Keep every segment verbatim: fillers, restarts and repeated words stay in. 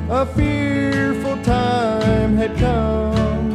a fearful time had come.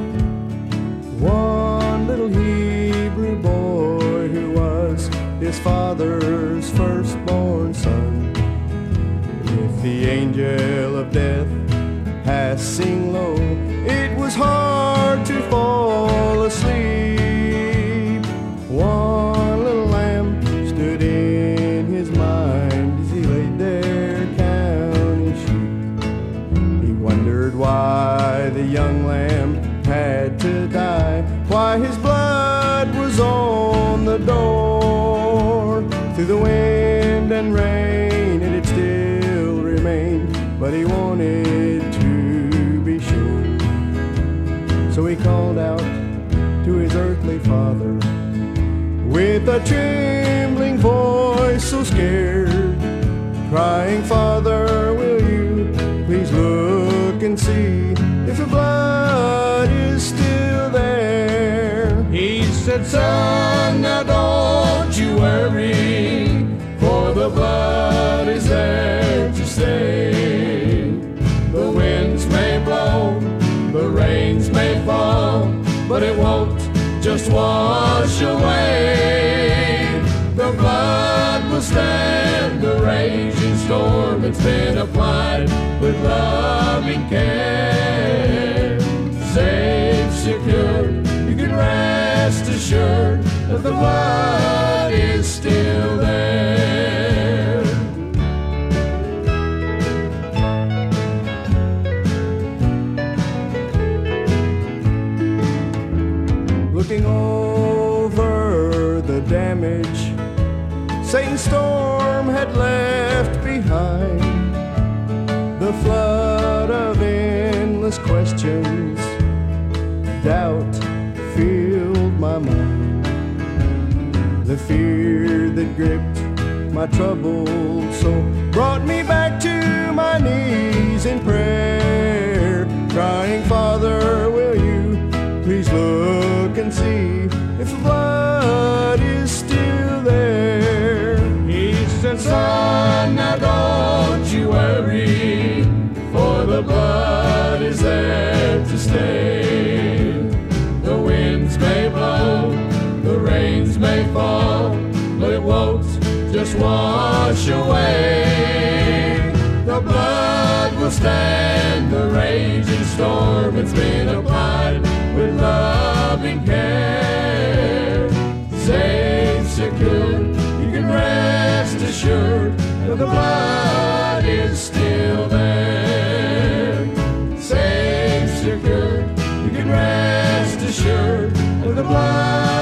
One little Hebrew boy who was his father's firstborn son, with the angel of death passing low, it was hard to fall asleep. One little lamb stood in his mind as he laid there counting sheep. He wondered why the young lamb had to die, why his blood was on the door. Through the wind and rain it had still remained, but he wanted to be sure. So he called out to his earthly father with a trembling voice so scared, crying, "Father, will you please look and see if the blood is still there?" He said, "Son, now don't you worry, for the blood is there to stay. The winds may blow, the rains may fall, but it won't just wash away. The blood will stand the raging storm. It's been applied with loving care. Safe, secure, you can rest assured that the blood is still there." Looking over the damage Satan's storm had left behind, the flood of endless questions, doubt filled my mind. The fear that gripped my troubled soul brought me back to my knees in prayer, crying, "Father, will you please look and see if the blood is still there?" He said, "Son, now don't you worry, for the blood is there to stay. The winds may blow, the rains may fall, but it won't just wash away. The blood will stand the raging storm. It's been applied with loving care. Safe, secure, you can rest assured that the blood is still there. Safe, secure, you can rest assured that the blood